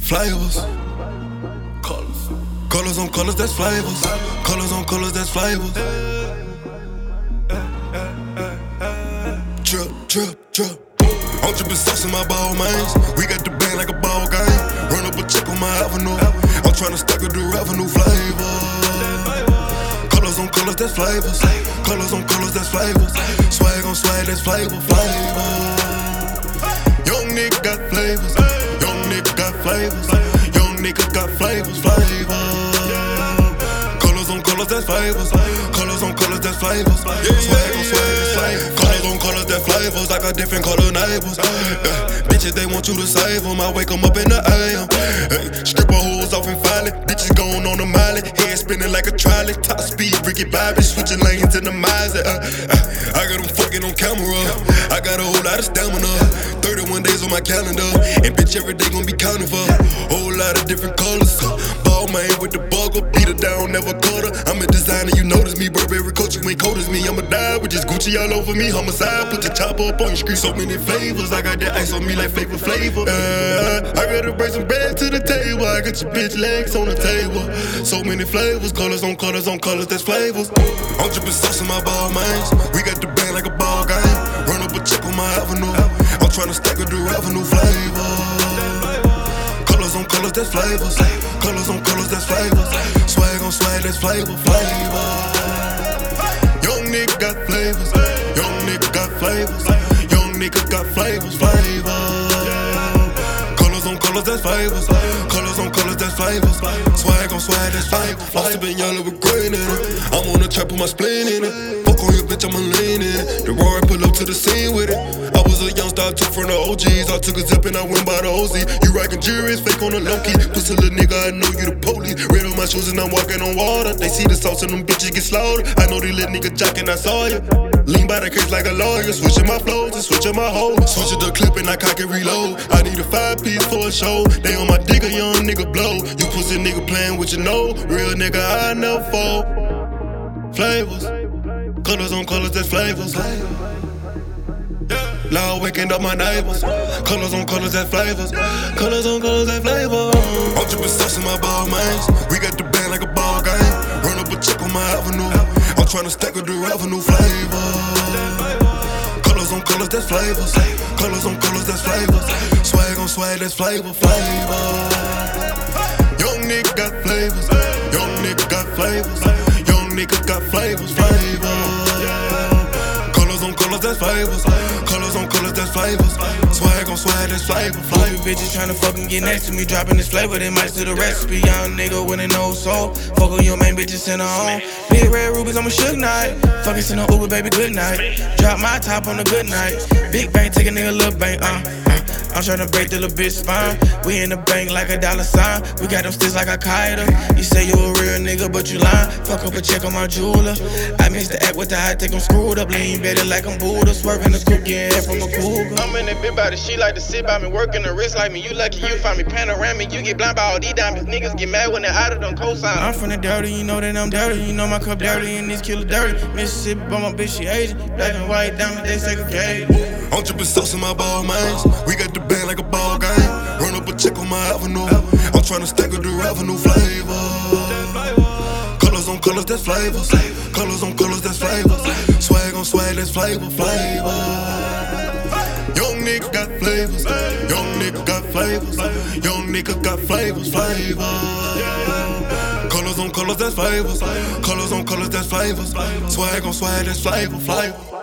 flavors. Colors on colors, that's flavors. Colors on colors, that's flavors. Drip, drip, drip. I'm drippin' sauce in my ball mains. We got the bang like a ball game. Run up a check on my avenue. I'm tryna stack up the revenue flavor. Colors on colors, that's flavors. Colors on colors, that's flavors. Swag on swag, that's flavor, flavor. Young nigga got flavors. Young nigga got flavors. Young nigga got flavors, flavor. Colors on colors, that's flavors. Colors on colors, that's flavors. Swag on swag, that's flavors. Colors on colors, that's flavors. I got different color neighbors. Bitches, they want you to save them. I wake them up in the AM. Strip her hoes off and file it. Bitches going on the miley. Head spinning like a trolley. Top speed, Ricky Bobby. Switching lanes in the miles. I got them fucking on camera. I got a whole lot of stamina. 31 days on my calendar. And bitch, every day gon' be counting for whole lot of different colors. Ball man with the bugger. Beat her down, never cut her. I'm a designer, you notice me. Burberry coach, you ain't cold as me. I'ma die with just Gucci all over me. Homicide, put the chopper up on your screen. So many flavors. I got that ice on me like flavor. I gotta bring some bread to the table. I got your bitch legs on the table. So many flavors. Colors on colors on colors, that's flavors. I'm drippin' sauce in my ball mains. We got the bang like a ball game. Run up a check on my avenue. I'm tryna stack up the revenue flavor. Colors on colors, that's flavors. Colors on colors, that's flavors. Swag on swag, that's flavor, flavor. Young nigga got flavors. Young nigga got flavors. Young nigga got flavors, flavor. Colors on colors, that's flavors. Colors on colors, that's flavors. Swag on swag, that's flavor. Lost been yellow with green in it. I'm on the trap with my spleen in it. Fuck on your bitch, I'ma lean in it. The Rory pull up to the scene with it. I was a youngster, I took from the OGs. I took a zip and I went by the OZ. You rockin' jewelry, fake on the low key. Pussy little nigga, I know you the police. Red on my shoes and I'm walking on water. They see the sauce and them bitches get slaughtered. I know they little nigga jockin', I saw you. Lean by the case like a lawyer. Switching my flows and switching my hoes. Switching the clip and I cock it reload. I need a 5-piece for a show. They on my dick, a young nigga blow. You pussy nigga playing with your nose. Real nigga, I never fall. Flavors. Colors on colors, that's flavors. Loud waking up my neighbors. Colors on colors, that's flavors. Colors on colors, that's flavors. I'm drippin' sauce in my ball mains. We got the band like a ball game. Run up a check on my avenue. I'm tryna stack up the revenue flavor. Colors on colors, that's flavors. Colors on colors, that's flavors. Swag on swag, that's flavor, flavor. Young nigga got flavors. Young nigga got flavors. Young nigga got flavors, flavor. Colors on colors, that's flavors. Colors on colors, that's flavors. Swag on swag, that's flavor, flavor. Bitches tryna fucking get next to me, dropping this flavor, they might steal the recipe. Young nigga with an old soul. Fuck on your main bitches, send her home. Big red rubies, I'm a shook night. Fucking send her Uber, baby, good night. Drop my top on a good night. Big bang, take a nigga little bang, I'm tryna break the little bitch spine. We in the bank like a dollar sign. We got them sticks like Al-Qaeda. You say you a real nigga, but you lying. Fuck up a check on my jeweler. I mix the act with the high, take them screwed up. Lean better like I'm Buddha. Swerving the coupe, getting head from a cougar. I'm in that bit by the she like to sit by me, working the wrist like me. You lucky you find me panoramic. You get blind by all these diamonds. Niggas get mad when they're out of them cosign. I'm from the dirty, you know that I'm dirty. You know my cup dirty and these killer dirty. Mississippi, but my bitch she Asian. Black and white diamonds, they segregated. I'm drippin' sauce in my ball mains. We got the band like a ball game. Run up a check on my avenue. I'm tryna stack up the revenue flavor. Colors on colors, that's flavors. Colors on colors, that's flavors. Swag on swag, that's flavor, flavor. Young nigga got flavors. Young nigga got flavors. Young nigga got flavors, flavor. Colors on colors, that's flavors. Colors on colors, that's flavors. Swag on swag, that's flavor, flavor.